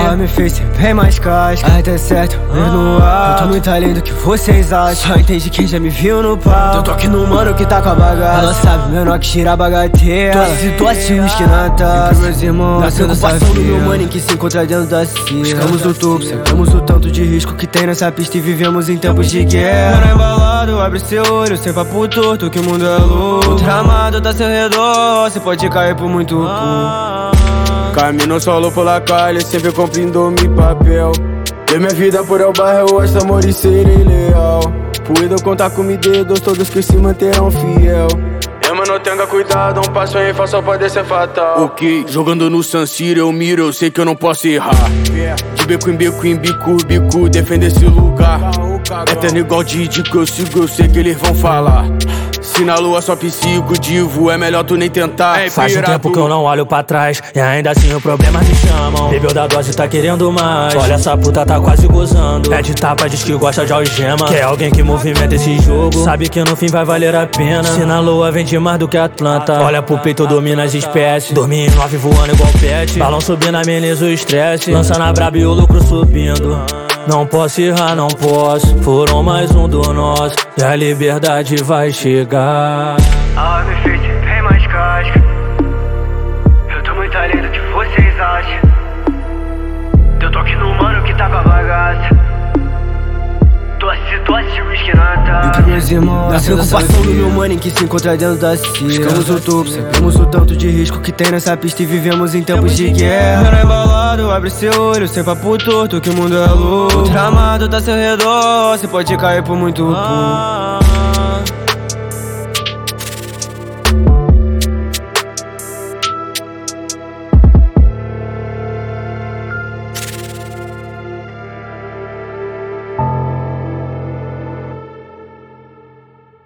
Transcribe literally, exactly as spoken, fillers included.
me fez ser bem mais casca. Vai dar certo, ver no ar. Eu tô muito além do que vocês acham. Só entende quem já me viu no pau. Eu tô aqui no mano que tá com a bagaça. Ela sabe, menor que tira a bagatela. Tô situação que na taça. E pros meus irmãos, na preocupação do meu mano que se encontra dentro da cia. Estamos no topo, sabemos o tanto de risco que tem nessa pista e vivemos em tempos de guerra. Mano embalado, abre seu olho, sem papo torto, que o mundo é louco. O tramado tá ao seu redor, cê pode cair por muito pouco. Camino solo por la calle, sempre cumprindo mi papel. De minha vida por el barrio, eu acho amor e serei leal. Puedo contar com meus dedos, todos que se manterão fiel. Mano, tenha cuidado, um passo em falso pode ser fatal. Ok, jogando no San Siro eu miro, eu sei que eu não posso errar. De beco em beco, em bico, bico, defender esse lugar. Eterno igual de que eu sigo, eu sei que eles vão falar. Se na lua só psico, divo, é melhor tu nem tentar. Ei, faz um tempo que eu não olho pra trás e ainda assim os problemas me chamam. Bebeu da dose, tá querendo mais. Olha, essa puta tá quase gozando. É de tapa, diz que gosta de algema. Quer alguém que movimenta esse jogo, sabe que no fim vai valer a pena. Se na lua vende mais do que Atlanta. Olha pro peito, domina as espécies. Dormi em nove voando igual pet. Balão subindo, ameniza o estresse. Lança na braba e o lucro subindo. Não posso errar, não posso. Foram mais um do nosso e a liberdade vai chegar. A me fez bem mais casca. Eu tô muito além do que vocês acham. Eu tô aqui no mano que tá com a bagaça. Doce, doce, whisky na taça. E pros meus irmãos, na preocupação do meu mano que se encontra dentro da cia. Buscamos o topo, sabemos o tanto de risco que tem nessa pista e vivemos em tempos de guerra. Mano embalado, abre seu olho, sem papo torto, que o mundo é louco. O tramado tá ao seu redor, cê pode cair por muito pouco.